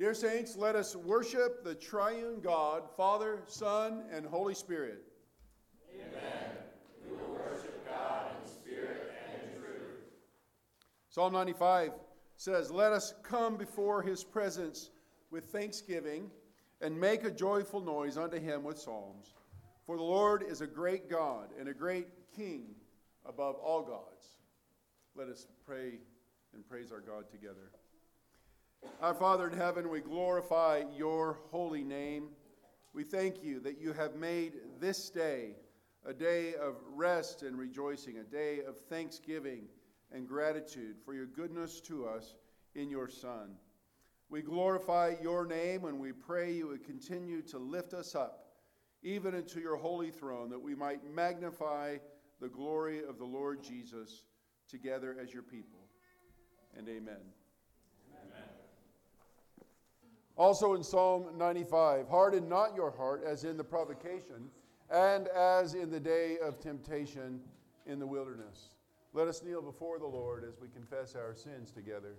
Dear saints, let us worship the triune God, Father, Son, and Holy Spirit. Amen. We will worship God in spirit and in truth. Psalm 95 says, "Let us come before his presence with thanksgiving and make a joyful noise unto him with psalms. For the Lord is a great God and a great King above all gods." Let us pray and praise our God together. Our Father in heaven, we glorify your holy name. We thank you that you have made this day a day of rest and rejoicing, a day of thanksgiving and gratitude for your goodness to us in your Son. We glorify your name and we pray you would continue to lift us up, even into your holy throne, that we might magnify the glory of the Lord Jesus together as your people. And amen. Amen. Also in Psalm 95, "Harden not your heart as in the provocation, and as in the day of temptation in the wilderness." Let us kneel before the Lord as we confess our sins together.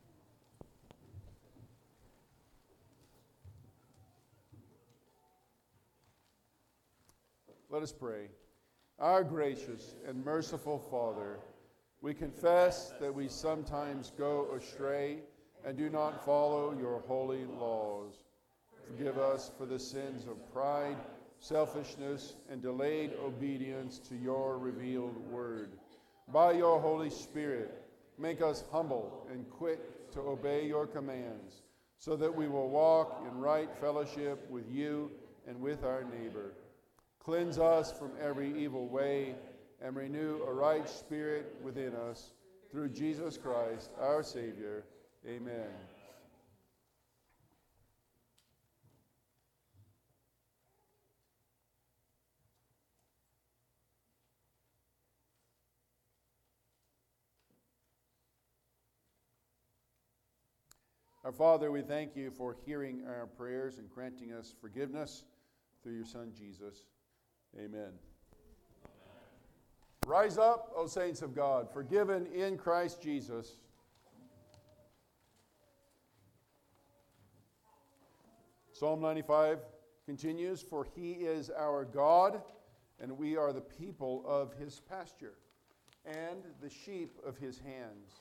Let us pray. Our gracious and merciful Father, we confess that we sometimes go astray and do not follow your holy laws. Forgive us for the sins of pride, selfishness, and delayed obedience to your revealed word. By your Holy Spirit, make us humble and quick to obey your commands, so that we will walk in right fellowship with you and with our neighbor. Cleanse us from every evil way and renew a right spirit within us, through Jesus Christ, our Savior. Amen. Our Father, we thank you for hearing our prayers and granting us forgiveness through your Son, Jesus. Amen. Rise up, O saints of God, forgiven in Christ Jesus. Psalm 95 continues, "For he is our God, and we are the people of his pasture, and the sheep of his hands."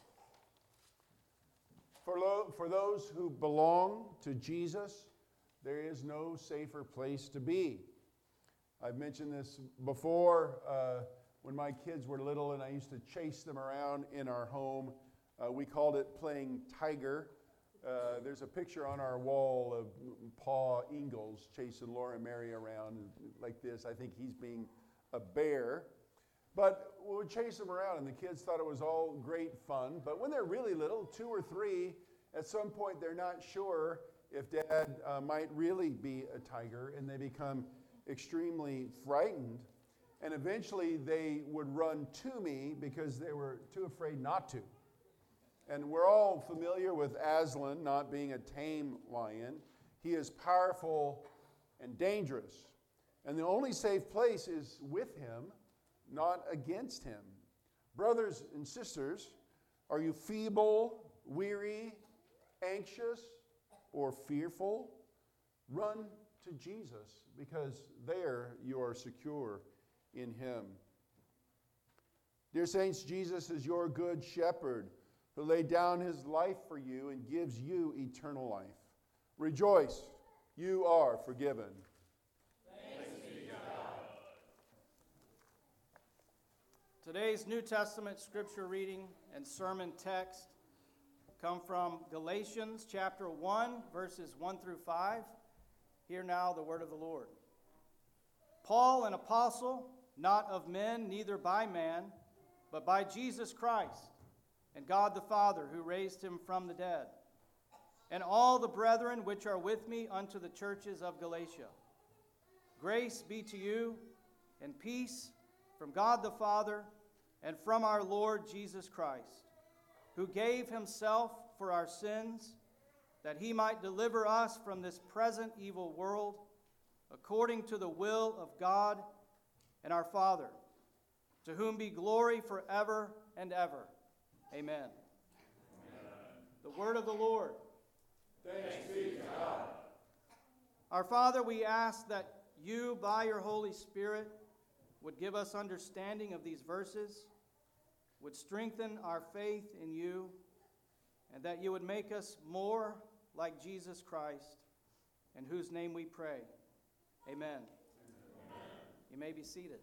For those who belong to Jesus, there is no safer place to be. I've mentioned this before. When my kids were little and I used to chase them around in our home, we called it playing tiger. There's a picture on our wall of Pa Ingalls chasing Laura and Mary around like this. I think he's being a bear. But we would chase them around, and the kids thought it was all great fun. But when they're really little, 2 or 3, at some point they're not sure if Dad might really be a tiger, and they become extremely frightened. And eventually they would run to me because they were too afraid not to. And we're all familiar with Aslan not being a tame lion. He is powerful and dangerous. And the only safe place is with him, not against him. Brothers and sisters, are you feeble, weary, anxious, or fearful? Run to Jesus, because there you are secure in him. Dear saints, Jesus is your good shepherd who laid down his life for you and gives you eternal life. Rejoice, you are forgiven. Thanks be to God. Today's New Testament scripture reading and sermon text come from Galatians chapter 1, verses 1 through 5. Hear now the word of the Lord. Paul, an apostle, not of men, neither by man, but by Jesus Christ, and God the Father, who raised him from the dead, and all the brethren which are with me unto the churches of Galatia. Grace be to you, and peace from God the Father, and from our Lord Jesus Christ, who gave himself for our sins, that he might deliver us from this present evil world, according to the will of God and our Father, to whom be glory forever and ever. Amen. Amen. The word of the Lord. Thanks be to God. Our Father, we ask that you, by your Holy Spirit, would give us understanding of these verses, would strengthen our faith in you, and that you would make us more like Jesus Christ, in whose name we pray. Amen. Amen. You may be seated.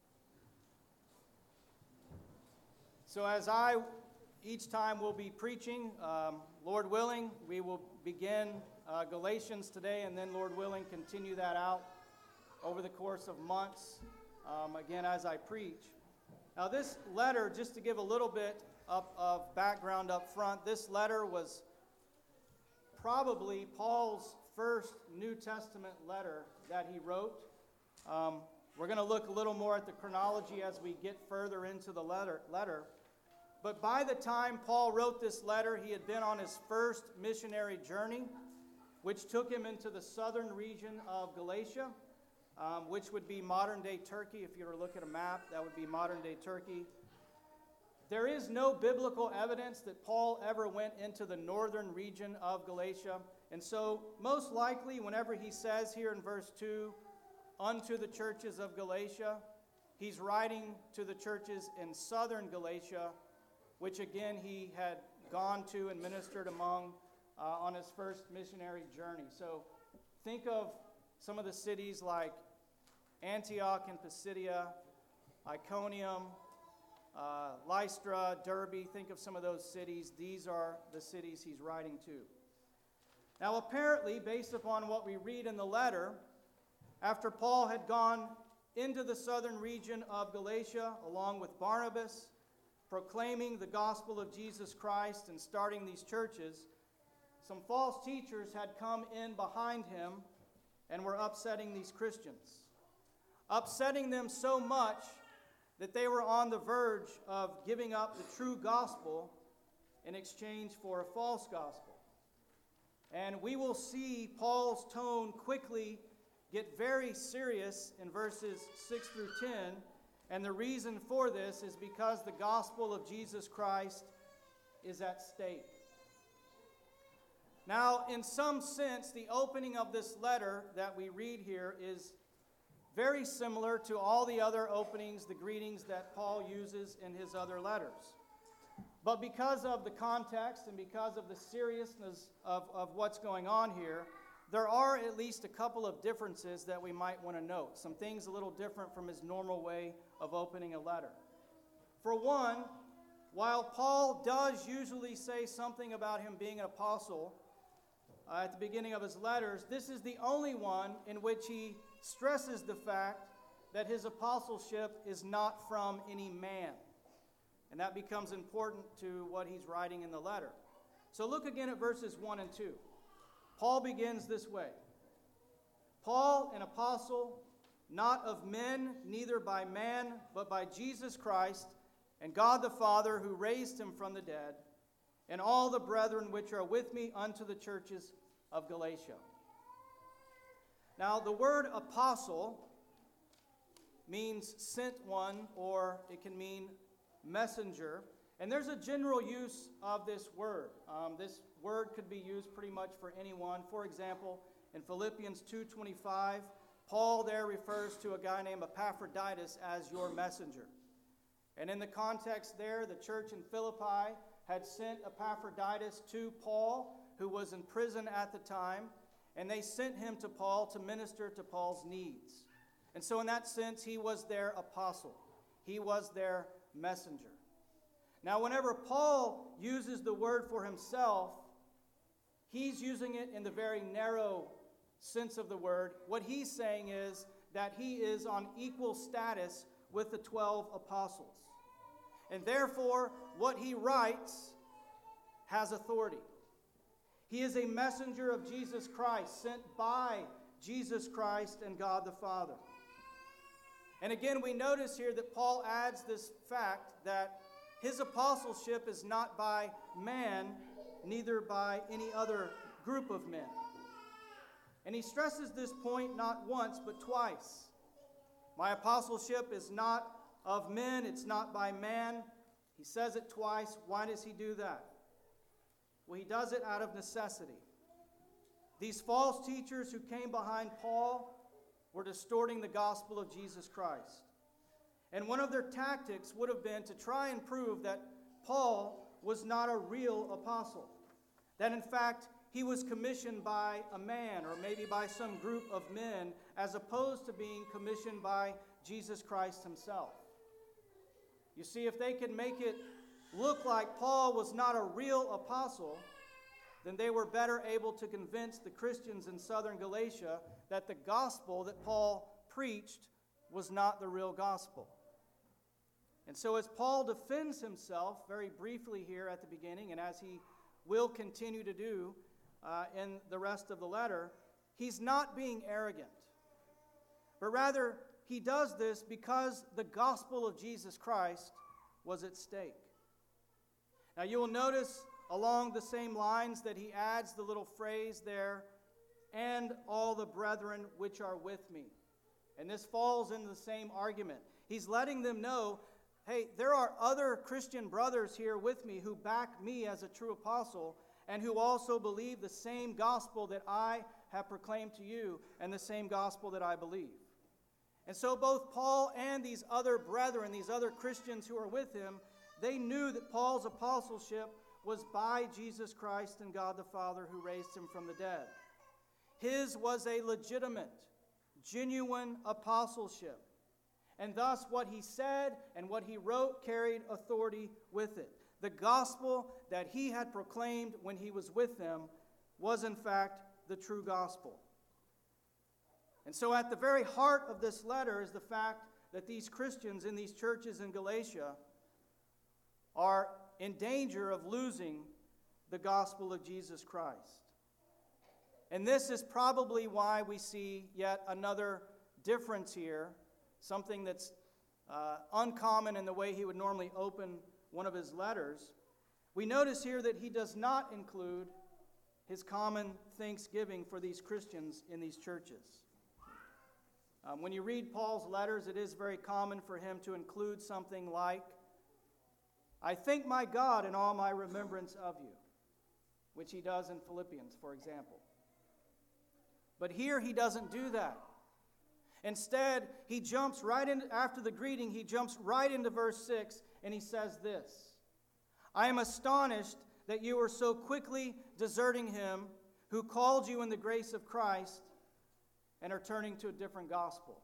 So as each time we'll be preaching, Lord willing, we will begin Galatians today, and then, Lord willing, continue that out over the course of months, again, as I preach. Now, this letter, just to give a little bit of background up front, this letter was probably Paul's first New Testament letter that he wrote. We're going to look a little more at the chronology as we get further into the letter. But by the time Paul wrote this letter, he had been on his first missionary journey, which took him into the southern region of Galatia, which would be modern-day Turkey. If you were to look at a map, that would be modern-day Turkey. There is no biblical evidence that Paul ever went into the northern region of Galatia. And so, most likely, whenever he says here in verse 2, unto the churches of Galatia, he's writing to the churches in southern Galatia, which again he had gone to and ministered among on his first missionary journey. So think of some of the cities like Antioch and Pisidia, Iconium, Lystra, Derbe. Think of some of those cities. These are the cities he's writing to. Now apparently, based upon what we read in the letter, after Paul had gone into the southern region of Galatia along with Barnabas, proclaiming the gospel of Jesus Christ and starting these churches, some false teachers had come in behind him and were upsetting these Christians. Upsetting them so much that they were on the verge of giving up the true gospel in exchange for a false gospel. And we will see Paul's tone quickly get very serious in verses 6 through 10. And the reason for this is because the gospel of Jesus Christ is at stake. Now, in some sense, the opening of this letter that we read here is very similar to all the other openings, the greetings that Paul uses in his other letters. But because of the context and because of the seriousness of what's going on here, there are at least a couple of differences that we might want to note. Some things a little different from his normal way of opening a letter. For one, while Paul does usually say something about him being an apostle at the beginning of his letters, this is the only one in which he stresses the fact that his apostleship is not from any man. And that becomes important to what he's writing in the letter. So look again at verses 1 and 2. Paul begins this way. Paul, an apostle, not of men, neither by man, but by Jesus Christ, and God the Father, who raised him from the dead, and all the brethren which are with me unto the churches of Galatia. Now, the word apostle means sent one, or it can mean messenger. And there's a general use of this word. This word could be used pretty much for anyone. For example, in Philippians 2:25, Paul there refers to a guy named Epaphroditus as your messenger. And in the context there, the church in Philippi had sent Epaphroditus to Paul, who was in prison at the time, and they sent him to Paul to minister to Paul's needs. And so in that sense, he was their apostle. He was their messenger. Now, whenever Paul uses the word for himself, he's using it in the very narrow sense of the word. What he's saying is that he is on equal status with the 12 apostles. And therefore, what he writes has authority. He is a messenger of Jesus Christ, sent by Jesus Christ and God the Father. And again, we notice here that Paul adds this fact that his apostleship is not by man, neither by any other group of men. And he stresses this point not once, but twice. My apostleship is not of men, it's not by man. He says it twice. Why does he do that? Well, he does it out of necessity. These false teachers who came behind Paul were distorting the gospel of Jesus Christ. And one of their tactics would have been to try and prove that Paul was not a real apostle. That in fact, he was commissioned by a man or maybe by some group of men as opposed to being commissioned by Jesus Christ himself. You see, if they could make it look like Paul was not a real apostle, then they were better able to convince the Christians in southern Galatia that the gospel that Paul preached was not the real gospel. And so as Paul defends himself very briefly here at the beginning, and as he will continue to do in the rest of the letter, he's not being arrogant, but rather he does this because the gospel of Jesus Christ was at stake. Now you will notice along the same lines that he adds the little phrase there, and all the brethren which are with me. And this falls into the same argument. He's letting them know, hey, there are other Christian brothers here with me who back me as a true apostle and who also believe the same gospel that I have proclaimed to you and the same gospel that I believe. And so both Paul and these other brethren, these other Christians who are with him, they knew that Paul's apostleship was by Jesus Christ and God the Father who raised him from the dead. His was a legitimate, genuine apostleship. And thus what he said and what he wrote carried authority with it. The gospel that he had proclaimed when he was with them was in fact the true gospel. And so at the very heart of this letter is the fact that these Christians in these churches in Galatia are in danger of losing the gospel of Jesus Christ. And this is probably why we see yet another difference here, something that's uncommon in the way he would normally open one of his letters. We notice here that he does not include his common thanksgiving for these Christians in these churches. When you read Paul's letters, it is very common for him to include something like, I thank my God in all my remembrance of you, which he does in Philippians, for example. But here he doesn't do that. Instead, he jumps right in, after the greeting, he jumps right into verse 6, and he says this, I am astonished that you are so quickly deserting him who called you in the grace of Christ and are turning to a different gospel.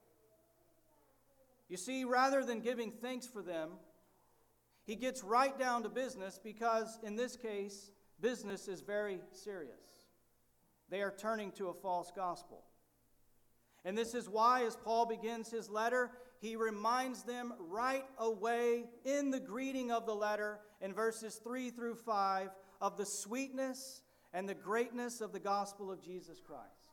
You see, rather than giving thanks for them, he gets right down to business because, in this case, business is very serious. They are turning to a false gospel. And this is why, as Paul begins his letter, he reminds them right away in the greeting of the letter, in verses 3 through 5, of the sweetness and the greatness of the gospel of Jesus Christ.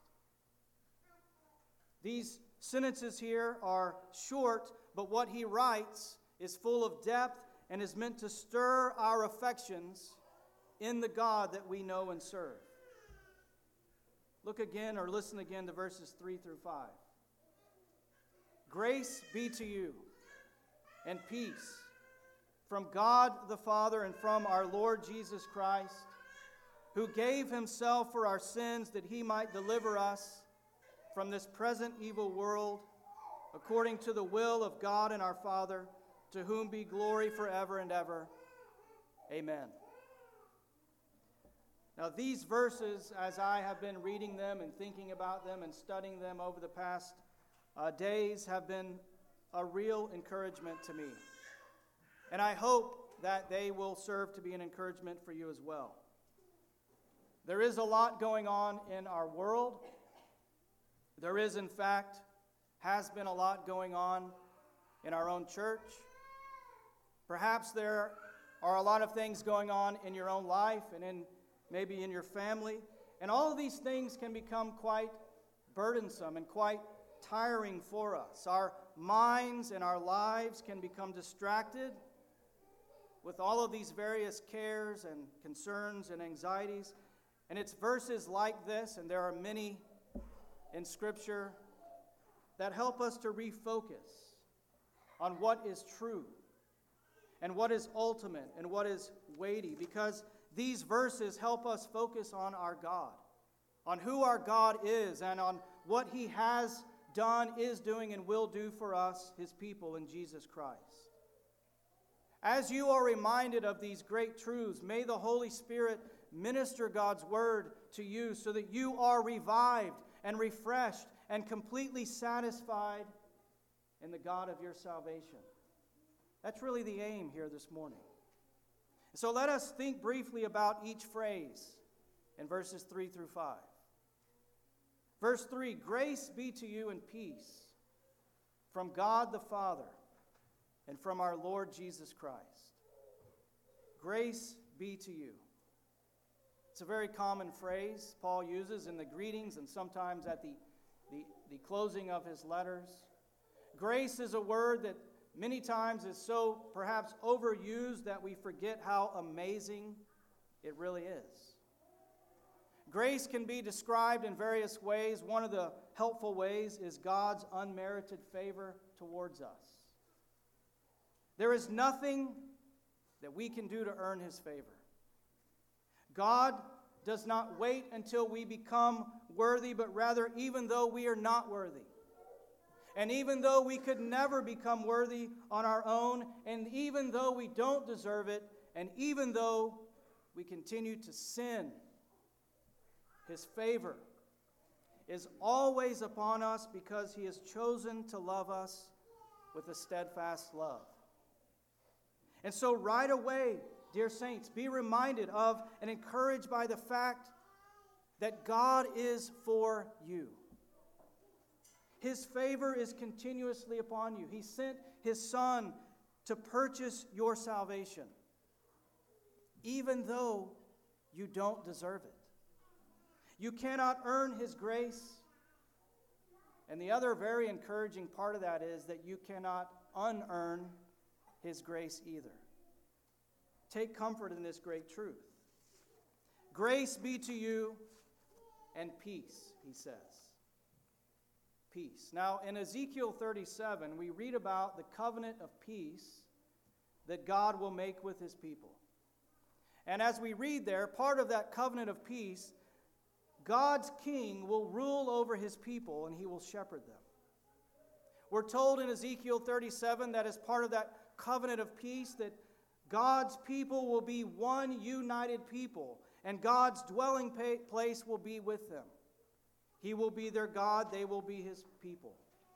These sentences here are short, but what he writes is full of depth and is meant to stir our affections in the God that we know and serve. Look again or listen again to verses 3 through 5. Grace be to you and peace from God the Father and from our Lord Jesus Christ, who gave himself for our sins that he might deliver us from this present evil world, according to the will of God and our Father, to whom be glory forever and ever. Amen. Now these verses, as I have been reading them and thinking about them and studying them over the past days, have been a real encouragement to me. And I hope that they will serve to be an encouragement for you as well. There is a lot going on in our world. There is, in fact, has been a lot going on in our own church. Perhaps there are a lot of things going on in your own life and maybe in your family. And all of these things can become quite burdensome and quite tiring for us. Our minds and our lives can become distracted with all of these various cares and concerns and anxieties. And it's verses like this, and there are many in Scripture, that help us to refocus on what is true and what is ultimate and what is weighty, because these verses help us focus on our God, on who our God is and on what He has done, is doing, and will do for us, His people in Jesus Christ. As you are reminded of these great truths, may the Holy Spirit minister God's word to you so that you are revived and refreshed and completely satisfied in the God of your salvation. That's really the aim here this morning. So let us think briefly about each phrase in verses 3 through 5. Verse 3, grace be to you and peace from God the Father and from our Lord Jesus Christ. Grace be to you. It's a very common phrase Paul uses in the greetings and sometimes at the closing of his letters. Grace is a word that many times is so perhaps overused that we forget how amazing it really is. Grace can be described in various ways. One of the helpful ways is God's unmerited favor towards us. There is nothing that we can do to earn His favor. God does not wait until we become worthy, but rather even though we are not worthy, and even though we could never become worthy on our own, and even though we don't deserve it, and even though we continue to sin, His favor is always upon us because He has chosen to love us with a steadfast love. And so right away, dear saints, be reminded of and encouraged by the fact that God is for you. His favor is continuously upon you. He sent His Son to purchase your salvation, even though you don't deserve it. You cannot earn His grace. And the other very encouraging part of that is that you cannot unearn His grace either. Take comfort in this great truth. Grace be to you and peace, he says. Peace. Now, in Ezekiel 37, we read about the covenant of peace that God will make with His people. And as we read there, part of that covenant of peace, God's king will rule over His people and He will shepherd them. We're told in Ezekiel 37 that as part of that covenant of peace that God's people will be one united people, and God's dwelling place will be with them. He will be their God, they will be His people.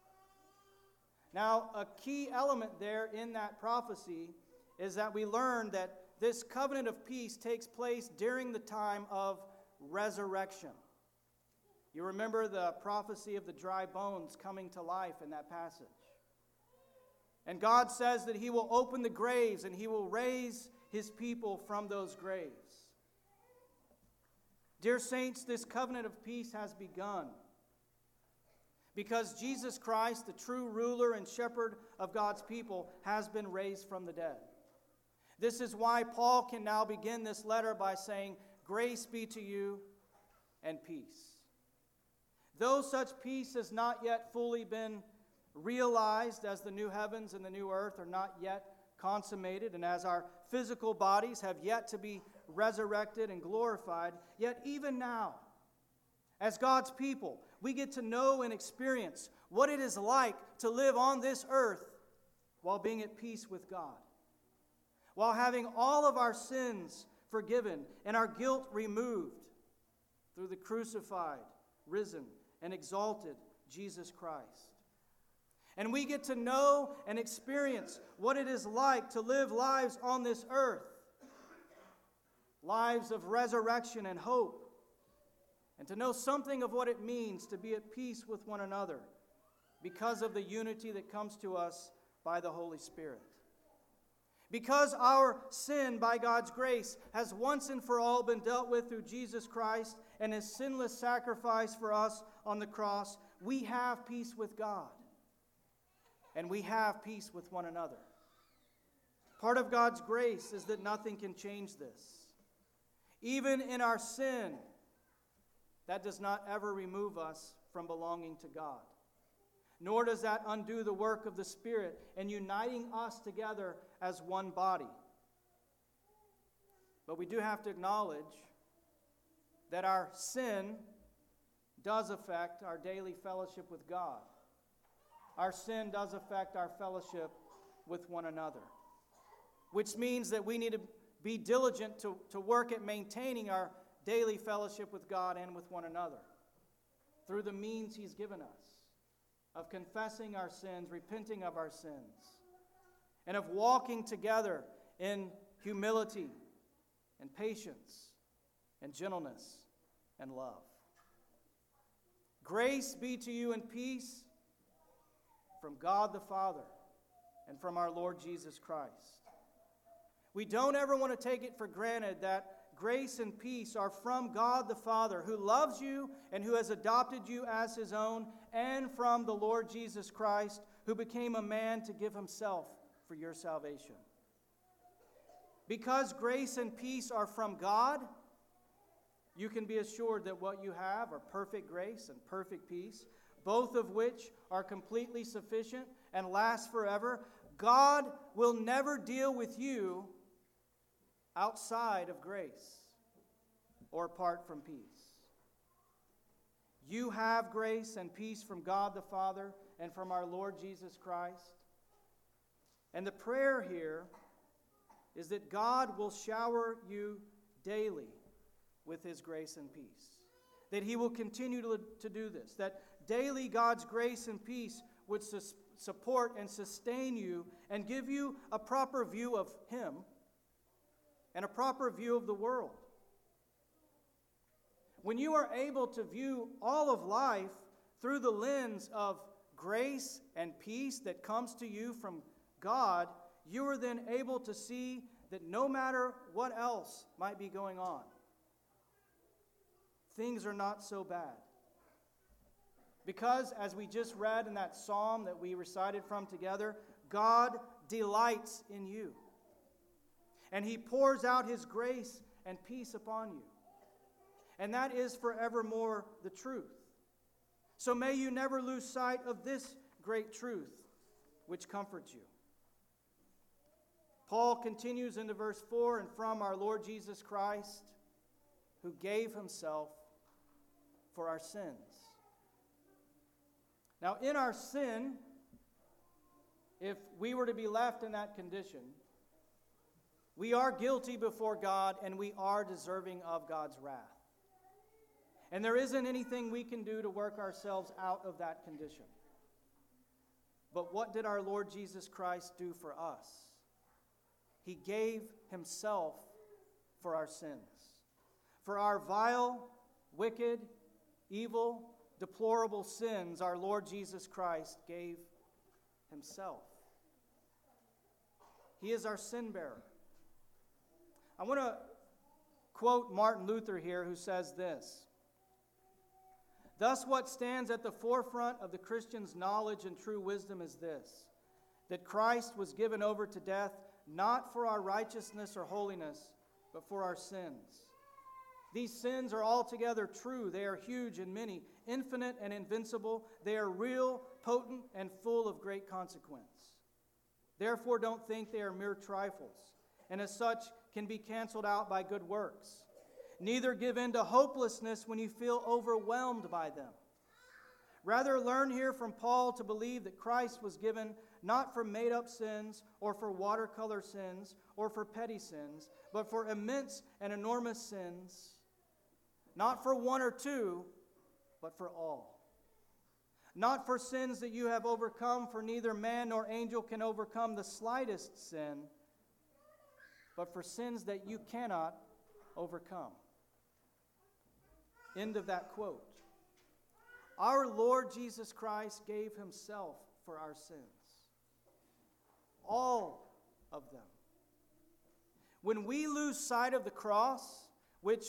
Now, a key element there in that prophecy is that we learn that this covenant of peace takes place during the time of resurrection. You remember the prophecy of the dry bones coming to life in that passage. And God says that He will open the graves and He will raise His people from those graves. Dear saints, this covenant of peace has begun because Jesus Christ, the true ruler and shepherd of God's people, has been raised from the dead. This is why Paul can now begin this letter by saying, grace be to you and peace. Though such peace has not yet fully been realized, as the new heavens and the new earth are not yet consummated, and as our physical bodies have yet to be resurrected and glorified, yet even now, as God's people, we get to know and experience what it is like to live on this earth while being at peace with God, while having all of our sins forgiven and our guilt removed through the crucified, risen, and exalted Jesus Christ. And we get to know and experience what it is like to live lives on this earth, lives of resurrection and hope, and to know something of what it means to be at peace with one another because of the unity that comes to us by the Holy Spirit. Because our sin, by God's grace, has once and for all been dealt with through Jesus Christ and His sinless sacrifice for us on the cross, we have peace with God. And we have peace with one another. Part of God's grace is that nothing can change this. Even in our sin, that does not ever remove us from belonging to God. Nor does that undo the work of the Spirit in uniting us together as one body. But we do have to acknowledge that our sin does affect our daily fellowship with God. Our sin does affect our fellowship with one another, which means that we need to be diligent to work at maintaining our daily fellowship with God and with one another through the means He's given us of confessing our sins, repenting of our sins, and of walking together in humility and patience and gentleness and love. Grace be to you and peace from God the Father and from our Lord Jesus Christ. We don't ever want to take it for granted that grace and peace are from God the Father, who loves you and who has adopted you as His own, and from the Lord Jesus Christ, who became a man to give Himself for your salvation. Because grace and peace are from God, you can be assured that what you have are perfect grace and perfect peace, both of which are completely sufficient and last forever. God will never deal with you outside of grace or apart from peace. You have grace and peace from God the Father and from our Lord Jesus Christ. And the prayer here is that God will shower you daily with His grace and peace. That He will continue to do this. That daily God's grace and peace would support and sustain you and give you a proper view of Him and a proper view of the world. When you are able to view all of life through the lens of grace and peace that comes to you from God, you are then able to see that no matter what else might be going on, things are not so bad. Because, as we just read in that psalm that we recited from together, God delights in you. And He pours out His grace and peace upon you. And that is forevermore the truth. So may you never lose sight of this great truth which comforts you. Paul continues into verse 4, and from our Lord Jesus Christ, who gave Himself for our sins. Now, in our sin, if we were to be left in that condition, we are guilty before God and we are deserving of God's wrath. And there isn't anything we can do to work ourselves out of that condition. But what did our Lord Jesus Christ do for us? He gave Himself for our sins. For our vile, wicked, evil, deplorable sins, our Lord Jesus Christ gave Himself. He is our sin bearer. I want to quote Martin Luther here, who says this: "Thus what stands at the forefront of the Christian's knowledge and true wisdom is this, that Christ was given over to death not for our righteousness or holiness, but for our sins. These sins are altogether true. They are huge and many, infinite and invincible. They are real, potent, and full of great consequence. Therefore don't think they are mere trifles, and as such can be canceled out by good works. Neither give in to hopelessness when you feel overwhelmed by them. Rather, learn here from Paul to believe that Christ was given not for made-up sins or for watercolor sins or for petty sins, but for immense and enormous sins, not for one or two, but for all. Not for sins that you have overcome, for neither man nor angel can overcome the slightest sin, but for sins that you cannot overcome." End of that quote. Our Lord Jesus Christ gave Himself for our sins. All of them. When we lose sight of the cross, which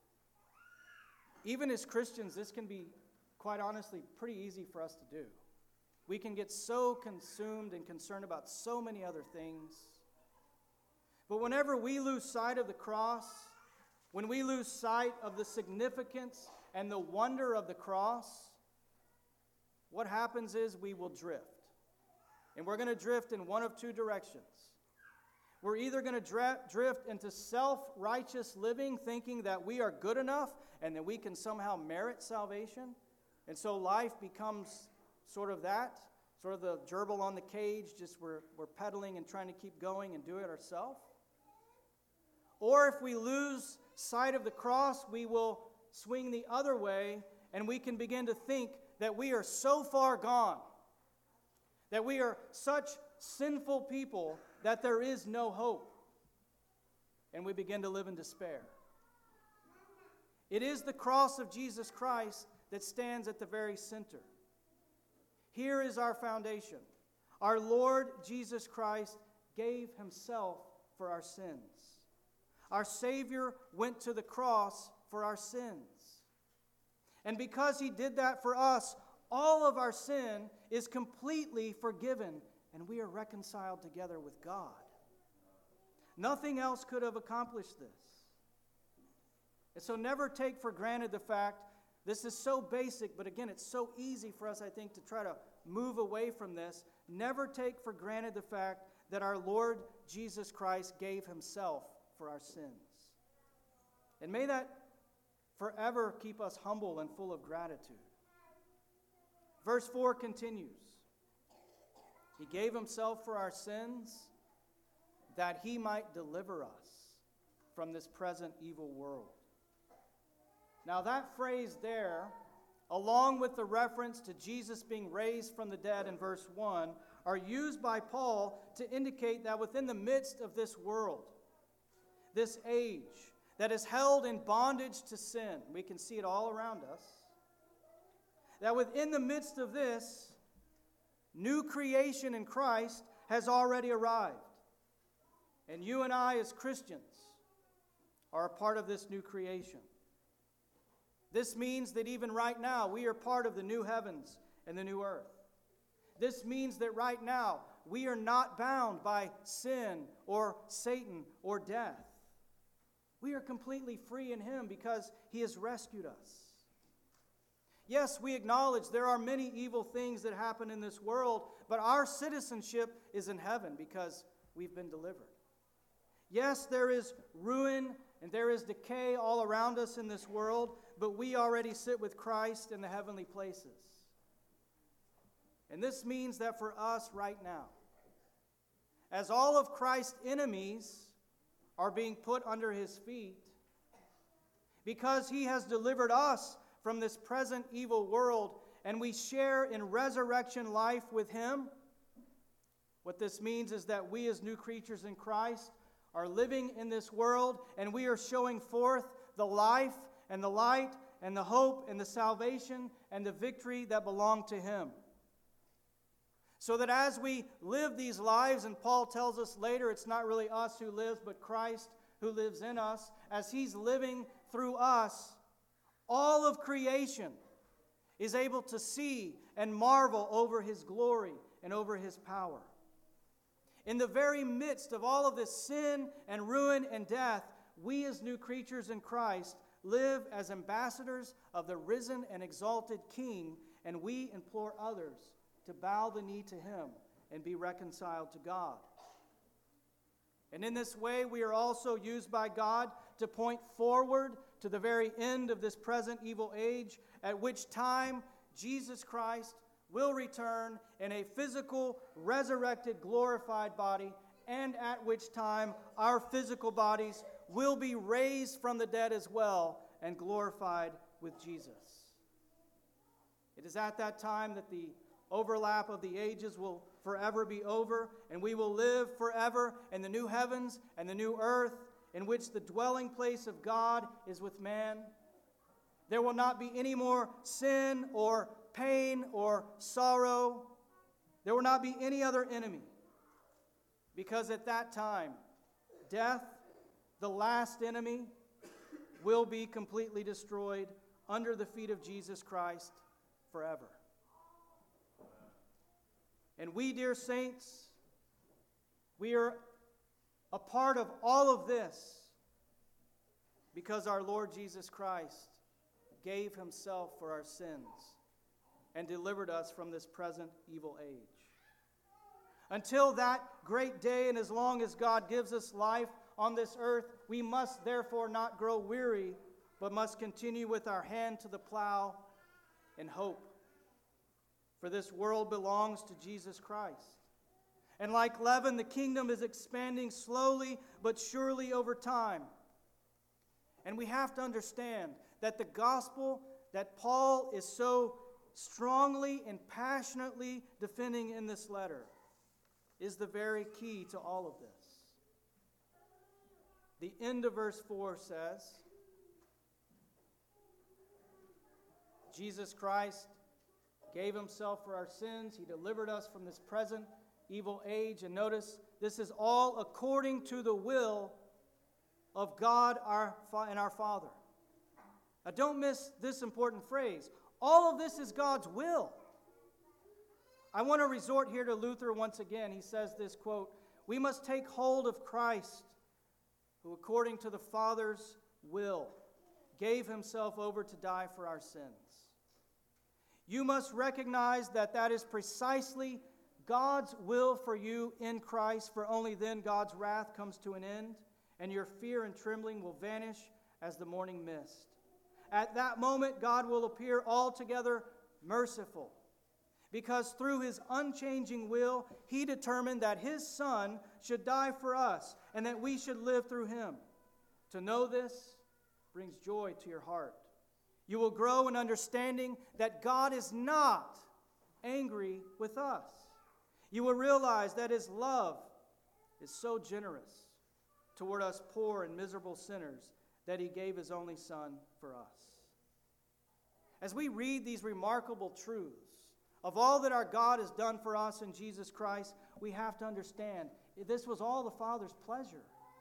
even as Christians, this can be, quite honestly, pretty easy for us to do. We can get so consumed and concerned about so many other things. But whenever we lose sight of the cross, when we lose sight of the significance and the wonder of the cross, what happens is we will drift. And we're going to drift in one of two directions. We're either going to drift into self-righteous living, thinking that we are good enough and that we can somehow merit salvation. And so life becomes sort of that, sort of the gerbil on the cage, just we're pedaling and trying to keep going and do it ourselves. Or if we lose sight of the cross, we will swing the other way, and we can begin to think that we are so far gone, that we are such sinful people that there is no hope, and we begin to live in despair. It is the cross of Jesus Christ that stands at the very center. Here is our foundation. Our Lord Jesus Christ gave himself for our sins. Our Savior went to the cross for our sins. And because he did that for us, all of our sin is completely forgiven, and we are reconciled together with God. Nothing else could have accomplished this. And so never take for granted the fact, this is so basic, but again, it's so easy for us, I think, to try to move away from this. Never take for granted the fact that our Lord Jesus Christ gave himself for our sins. And may that forever keep us humble and full of gratitude. Verse 4 continues. He gave himself for our sins that he might deliver us from this present evil world. Now that phrase there, along with the reference to Jesus being raised from the dead in verse 1, are used by Paul to indicate that within the midst of this world, this age that is held in bondage to sin, we can see it all around us, that within the midst of this, new creation in Christ has already arrived. And you and I as Christians are a part of this new creation. This means that even right now, we are part of the new heavens and the new earth. This means that right now, we are not bound by sin or Satan or death. We are completely free in him because he has rescued us. Yes, we acknowledge there are many evil things that happen in this world, but our citizenship is in heaven because we've been delivered. Yes, there is ruin and there is decay all around us in this world, but we already sit with Christ in the heavenly places. And this means that for us right now, as all of Christ's enemies are being put under his feet, because he has delivered us from this present evil world, and we share in resurrection life with him, what this means is that we as new creatures in Christ are living in this world, and we are showing forth the life and the light and the hope and the salvation and the victory that belong to him. So that as we live these lives, and Paul tells us later it's not really us who lives, but Christ who lives in us, as he's living through us, all of creation is able to see and marvel over his glory and over his power. In the very midst of all of this sin and ruin and death, we as new creatures in Christ live as ambassadors of the risen and exalted King, and we implore others to bow the knee to him and be reconciled to God. And in this way, we are also used by God to point forward to the very end of this present evil age, at which time Jesus Christ will return in a physical, resurrected, glorified body, and at which time our physical bodies will be raised from the dead as well and glorified with Jesus. It is at that time that the overlap of the ages will forever be over, and we will live forever in the new heavens and the new earth, in which the dwelling place of God is with man. There will not be any more sin or pain or sorrow. There will not be any other enemy, because at that time, death, the last enemy, will be completely destroyed under the feet of Jesus Christ forever. And we, dear saints, we are a part of all of this because our Lord Jesus Christ gave himself for our sins and delivered us from this present evil age. Until that great day, and as long as God gives us life on this earth, we must therefore not grow weary, but must continue with our hand to the plow in hope. For this world belongs to Jesus Christ. And like leaven, the kingdom is expanding slowly but surely over time. And we have to understand that the gospel that Paul is so strongly and passionately defending in this letter is the very key to all of this. The end of verse 4 says, Jesus Christ gave himself for our sins. He delivered us from this present evil age. And notice, this is all according to the will of God and our Father. Now don't miss this important phrase. All of this is God's will. I want to resort here to Luther once again. He says this, quote, "We must take hold of Christ, who according to the Father's will gave himself over to die for our sins. You must recognize that that is precisely God's will for you in Christ, for only then God's wrath comes to an end, and your fear and trembling will vanish as the morning mist. At that moment, God will appear altogether merciful, because through his unchanging will, he determined that his Son should die for us, and that we should live through him. To know this brings joy to your heart. You will grow in understanding that God is not angry with us. You will realize that his love is so generous toward us poor and miserable sinners that he gave his only Son for us." As we read these remarkable truths of all that our God has done for us in Jesus Christ, we have to understand this was all the Father's pleasure.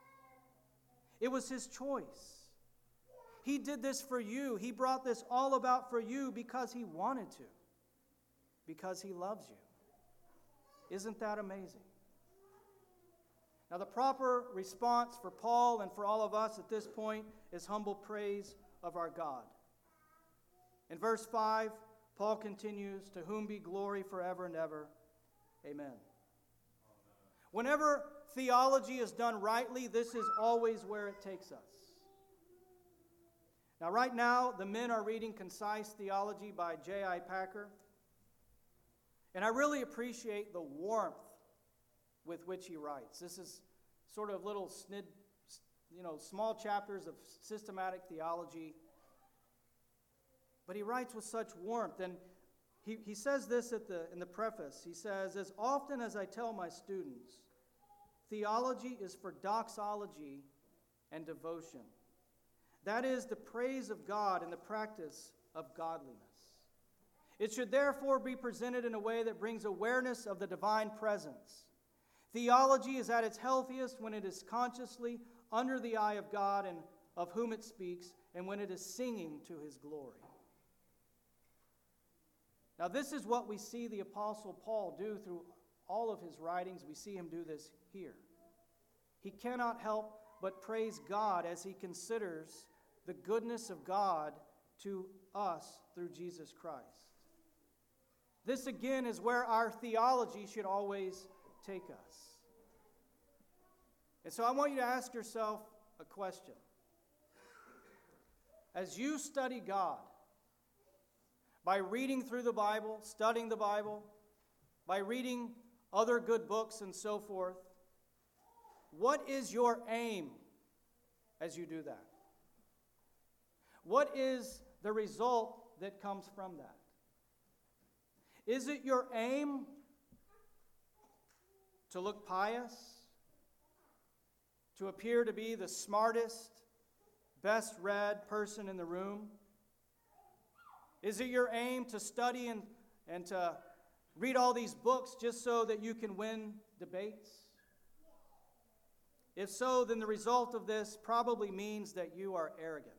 It was his choice. He did this for you. He brought this all about for you because he wanted to, because he loves you. Isn't that amazing? Now, the proper response for Paul and for all of us at this point is humble praise of our God. In verse 5, Paul continues, "To whom be glory forever and ever. Amen." Whenever theology is done rightly, this is always where it takes us. Now, right now, the men are reading Concise Theology by J.I. Packer. And I really appreciate the warmth with which he writes. This is sort of little small chapters of systematic theology. But he writes with such warmth. And he says this in the preface. He says, "As often as I tell my students, theology is for doxology and devotion. That is the praise of God and the practice of godliness. It should therefore be presented in a way that brings awareness of the divine presence. Theology is at its healthiest when it is consciously under the eye of God and of whom it speaks, and when it is singing to his glory." Now, this is what we see the Apostle Paul do through all of his writings. We see him do this here. He cannot help but praise God as he considers the goodness of God to us through Jesus Christ. This, again, is where our theology should always take us. And so I want you to ask yourself a question. As you study God, by reading through the Bible, studying the Bible, by reading other good books and so forth, what is your aim as you do that? What is the result that comes from that? Is it your aim to look pious, to appear to be the smartest, best read person in the room? Is it your aim to study and to read all these books just so that you can win debates? If so, then the result of this probably means that you are arrogant,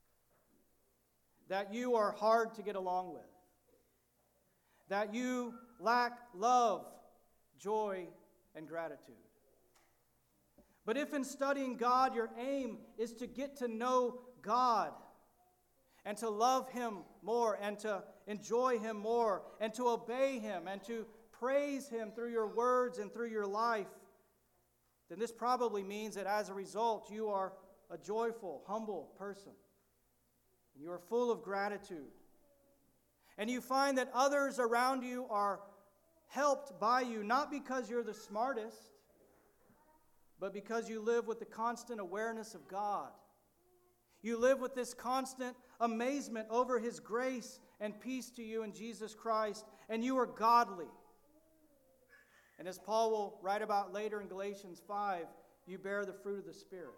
that you are hard to get along with, that you lack love, joy, and gratitude. But if in studying God your aim is to get to know God and to love him more and to enjoy him more and to obey him and to praise Him through your words and through your life, then this probably means that as a result, you are a joyful, humble person. You are full of gratitude. And you find that others around you are helped by you, not because you're the smartest, but because you live with the constant awareness of God. You live with this constant amazement over His grace and peace to you in Jesus Christ, and you are godly. And as Paul will write about later in Galatians 5, you bear the fruit of the Spirit.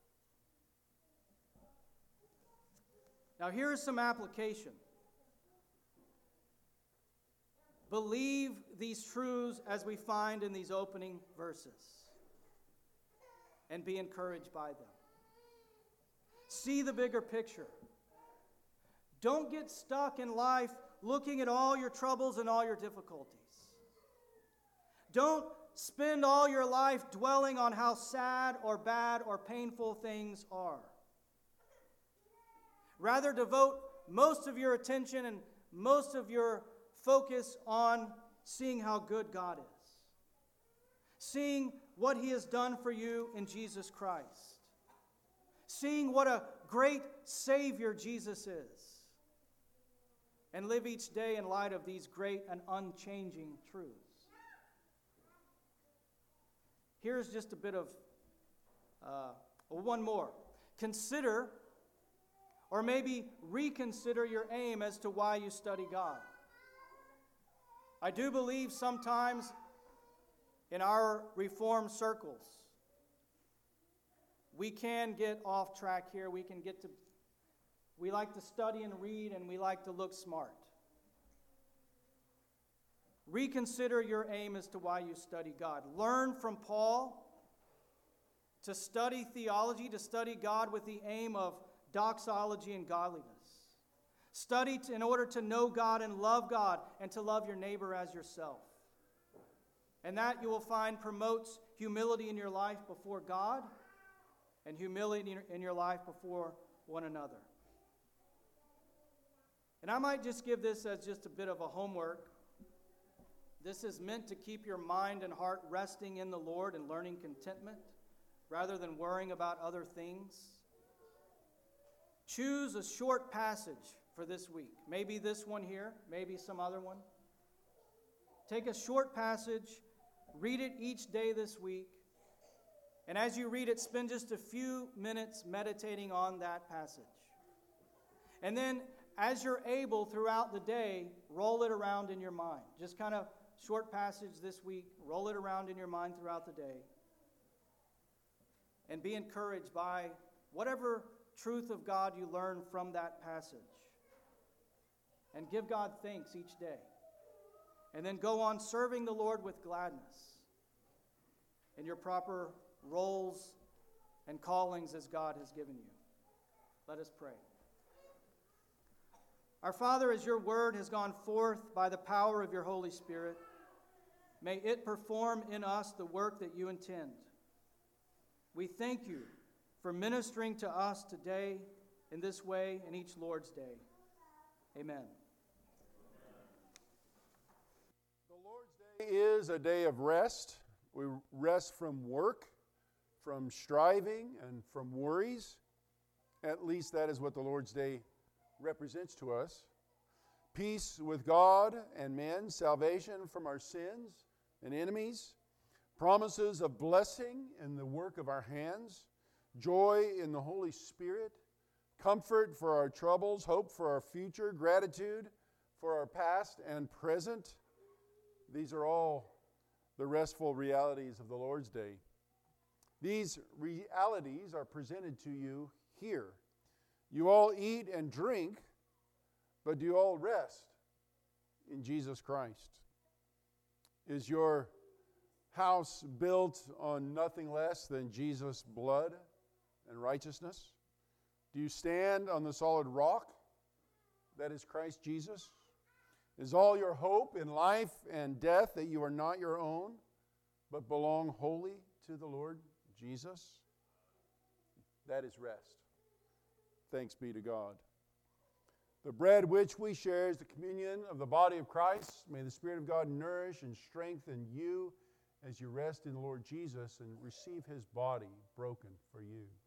Now here is some application. Believe these truths as we find in these opening verses, and be encouraged by them. See the bigger picture. Don't get stuck in life looking at all your troubles and all your difficulties. Don't spend all your life dwelling on how sad or bad or painful things are. Rather, devote most of your attention and most of your focus on seeing how good God is, seeing what He has done for you in Jesus Christ, seeing what a great Savior Jesus is, and live each day in light of these great and unchanging truths. Here's just a bit of one more. Consider, or maybe reconsider your aim as to why you study God. I do believe sometimes in our Reformed circles, we can get off track here. We like to study and read, and we like to look smart. Reconsider your aim as to why you study God. Learn from Paul to study theology, to study God with the aim of doxology and godliness. Study in order to know God and to love your neighbor as yourself. And that you will find promotes humility in your life before God and humility in your life before one another. And I might just give this as just a bit of a homework. This is meant to keep your mind and heart resting in the Lord and learning contentment rather than worrying about other things. Choose a short passage for this week. Maybe this one here, maybe some other one. Take a short passage, read it each day this week, and as you read it, spend just a few minutes meditating on that passage. And then, as you're able throughout the day, roll it around in your mind. Just kind of short passage this week, roll it around in your mind throughout the day. And be encouraged by whatever truth of God you learn from that passage. And give God thanks each day. And then go on serving the Lord with gladness in your proper roles and callings as God has given you. Let us pray. Our Father, as your word has gone forth by the power of your Holy Spirit, may it perform in us the work that you intend. We thank you for ministering to us today in this way in each Lord's Day. Amen. The Lord's Day is a day of rest. We rest from work, from striving, and from worries. At least that is what the Lord's Day represents to us. Peace with God and men, salvation from our sins and enemies, promises of blessing in the work of our hands, joy in the Holy Spirit, comfort for our troubles, hope for our future, gratitude for our past and present. These are all the restful realities of the Lord's Day. These realities are presented to you here. You all eat and drink, but do you all rest in Jesus Christ? Is your house built on nothing less than Jesus' blood and righteousness? Do you stand on the solid rock that is Christ Jesus? Is all your hope in life and death that you are not your own, but belong wholly to the Lord Jesus? That is rest. Thanks be to God. The bread which we share is the communion of the body of Christ. May the Spirit of God nourish and strengthen you as you rest in the Lord Jesus and receive His body broken for you.